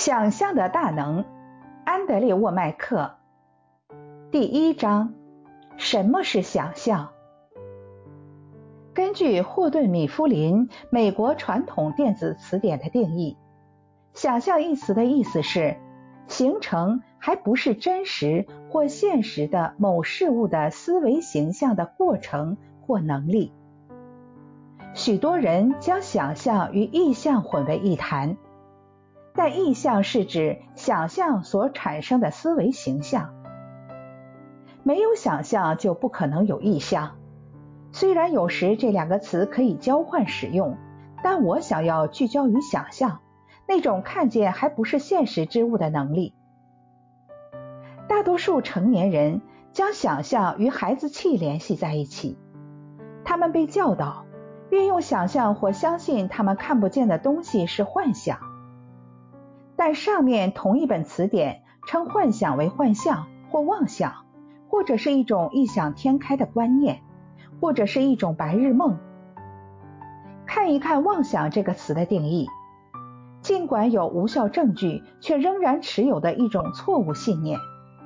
想象的大能，安德烈沃麦克。第一章，什么是想象？根据霍顿米夫林美国传统电子词典的定义，想象一词的意思是形成还不是真实或现实的某事物的思维形象的过程或能力。许多人将想象与意象混为一谈，但意象是指想象所产生的思维形象。没有想象就不可能有意象。虽然有时这两个词可以交换使用，但我想要聚焦于想象，那种看见还不是现实之物的能力。大多数成年人将想象与孩子气联系在一起，他们被教导运用想象或相信他们看不见的东西是幻想。但上面同一本词典称幻想为幻象或妄想，或者是一种异想天开的观念，或者是一种白日梦。看一看妄想这个词的定义，尽管有无效证据，却仍然持有的一种错误信念。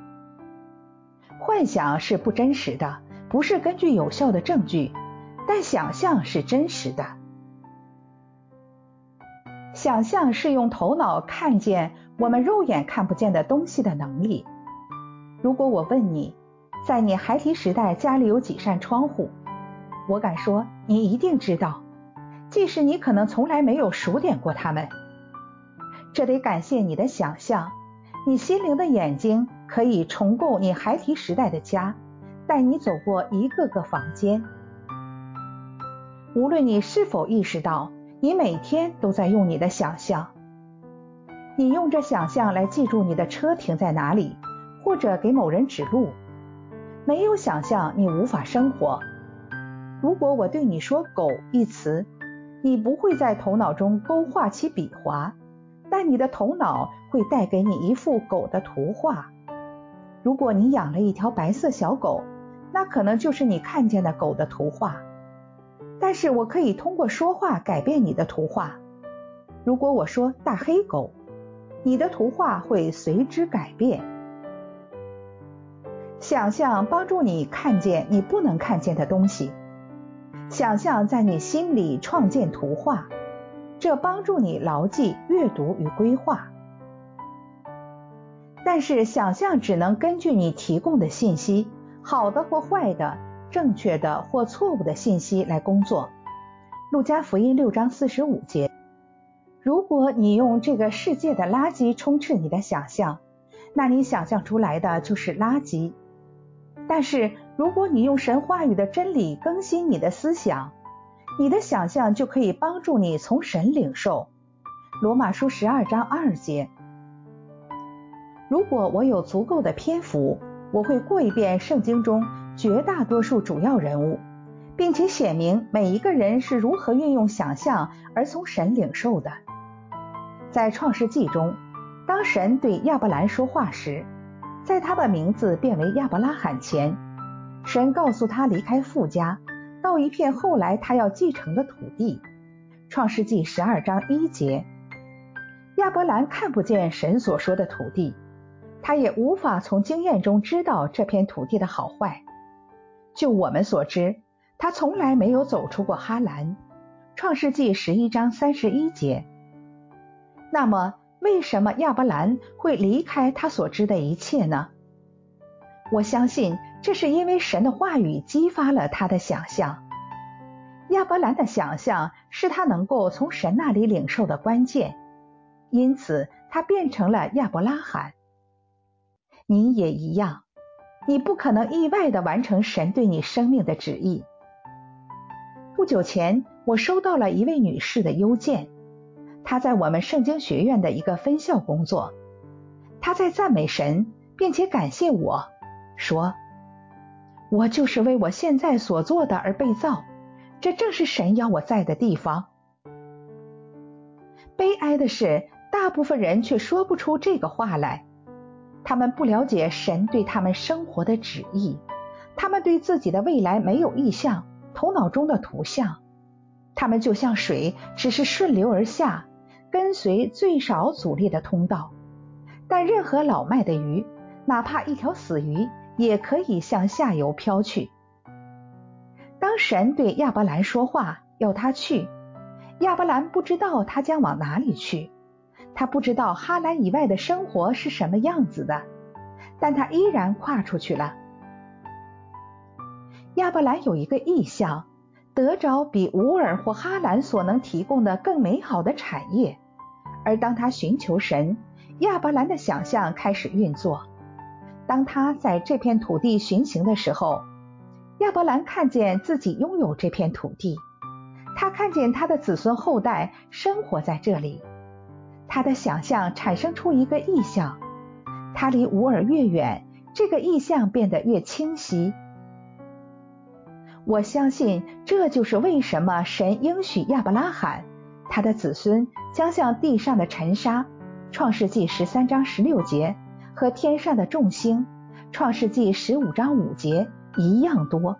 幻想是不真实的，不是根据有效的证据，但想象是真实的。想象是用头脑看见我们肉眼看不见的东西的能力。如果我问你，在你孩提时代家里有几扇窗户，我敢说你一定知道，即使你可能从来没有数点过它们。这得感谢你的想象，你心灵的眼睛可以重构你孩提时代的家，带你走过一个个房间。无论你是否意识到，你每天都在用你的想象。你用着想象来记住你的车停在哪里，或者给某人指路。没有想象，你无法生活。如果我对你说狗一词，你不会在头脑中勾画起笔划，但你的头脑会带给你一幅狗的图画。如果你养了一条白色小狗，那可能就是你看见的狗的图画。但是我可以通过说话改变你的图画。如果我说大黑狗，你的图画会随之改变。想象帮助你看见你不能看见的东西。想象在你心里创建图画，这帮助你牢记、阅读与规划。但是想象只能根据你提供的信息，好的或坏的，正确的或错误的信息来工作。路加福音6章45节。如果你用这个世界的垃圾充斥你的想象，那你想象出来的就是垃圾。但是如果你用神话语的真理更新你的思想，你的想象就可以帮助你从神领受。罗马书12章2节。如果我有足够的篇幅，我会过一遍圣经中绝大多数主要人物，并且显明每一个人是如何运用想象而从神领受的。在创世纪中，当神对亚伯兰说话时，在他的名字变为亚伯拉罕前，神告诉他离开父家，到一片后来他要继承的土地。创世纪12章1节。亚伯兰看不见神所说的土地，他也无法从经验中知道这片土地的好坏。就我们所知，他从来没有走出过哈兰。创世纪11章31节。那么为什么亚伯兰会离开他所知的一切呢？我相信这是因为神的话语激发了他的想象。亚伯兰的想象是他能够从神那里领受的关键，因此他变成了亚伯拉罕。你也一样，你不可能意外地完成神对你生命的旨意。不久前，我收到了一位女士的邮件，她在我们圣经学院的一个分校工作。她在赞美神，并且感谢我，说：我就是为我现在所做的而被造，这正是神要我在的地方。悲哀的是，大部分人却说不出这个话来。他们不了解神对他们生活的旨意，他们对自己的未来没有意向，头脑中的图像。他们就像水，只是顺流而下， 跟随最少阻力的通道，但任何老迈的鱼，哪怕一条死鱼，也可以向下游飘去。当神对亚伯兰说话，要他去，亚伯兰不知道他将往哪里去，他不知道哈兰以外的生活是什么样子的，但他依然跨出去了。亚伯兰有一个意向，得着比乌尔或哈兰所能提供的更美好的产业，而当他寻求神，亚伯兰的想象开始运作。当他在这片土地巡行的时候，亚伯兰看见自己拥有这片土地，他看见他的子孙后代生活在这里，他的想象产生出一个意象，他离乌尔越远，这个意象变得越清晰。我相信这就是为什么神应许亚伯拉罕，他的子孙将像地上的尘沙，创世纪13章16节，和天上的众星，创世纪15章5节一样多。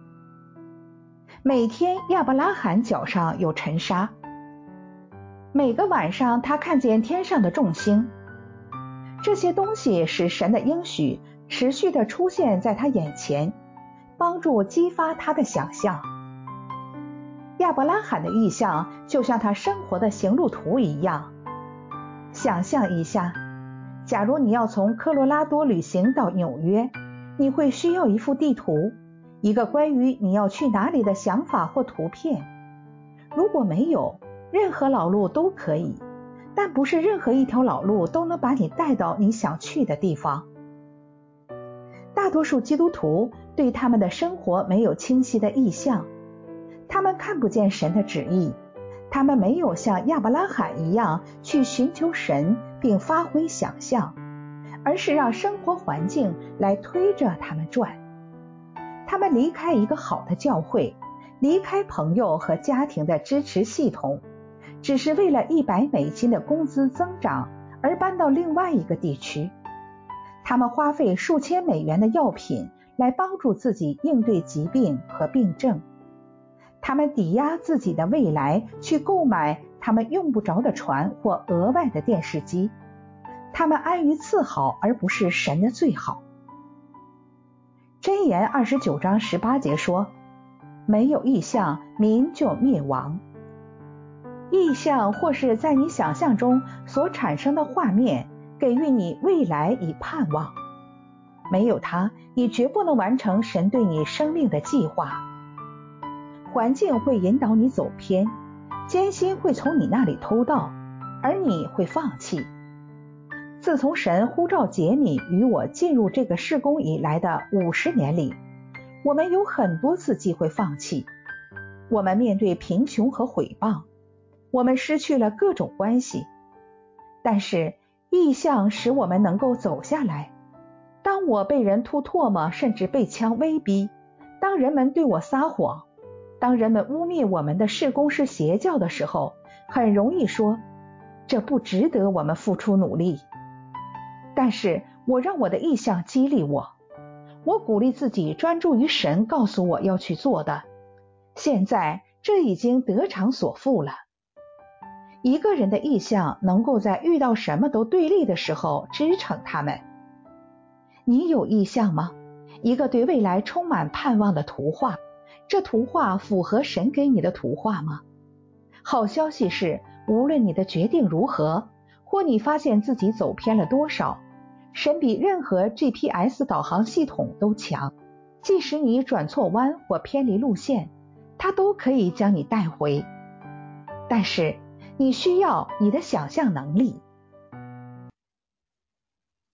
每天亚伯拉罕脚上有尘沙，每个晚上他看见天上的众星，这些东西使神的应许持续地出现在他眼前，帮助激发他的想象。亚伯拉罕的意象就像他生活的行路图一样。想象一下，假如你要从科罗拉多旅行到纽约，你会需要一幅地图，一个关于你要去哪里的想法或图片。如果没有，任何老路都可以，但不是任何一条老路都能把你带到你想去的地方。大多数基督徒对他们的生活没有清晰的意向，他们看不见神的旨意，他们没有像亚伯拉罕一样去寻求神并发挥想象，而是让生活环境来推着他们转。他们离开一个好的教会，离开朋友和家庭的支持系统，只是为了$100的工资增长而搬到另外一个地区。他们花费数千美元的药品来帮助自己应对疾病和病症。他们抵押自己的未来去购买他们用不着的船或额外的电视机。他们安于次好而不是神的最好。箴言29章18节说，没有异象，民就灭亡。异象或是在你想象中所产生的画面，给予你未来以盼望。没有它，你绝不能完成神对你生命的计划。环境会引导你走偏，艰辛会从你那里偷盗，而你会放弃。自从神呼召杰米与我进入这个事工以来的50年里，我们有很多次机会放弃。我们面对贫穷和毁谤，我们失去了各种关系，但是异象使我们能够走下来。当我被人吐唾沫，甚至被枪威逼，当人们对我撒谎，当人们污蔑我们的事工是邪教的时候，很容易说，这不值得我们付出努力。但是我让我的意向激励我，我鼓励自己专注于神告诉我要去做的。现在这已经得偿所付了。一个人的意向能够在遇到什么都对立的时候支撑他们。你有意向吗？一个对未来充满盼望的图画，这图画符合神给你的图画吗？好消息是，无论你的决定如何，或你发现自己走偏了多少，神比任何 GPS 导航系统都强。即使你转错弯或偏离路线，它都可以将你带回。但是你需要你的想象能力。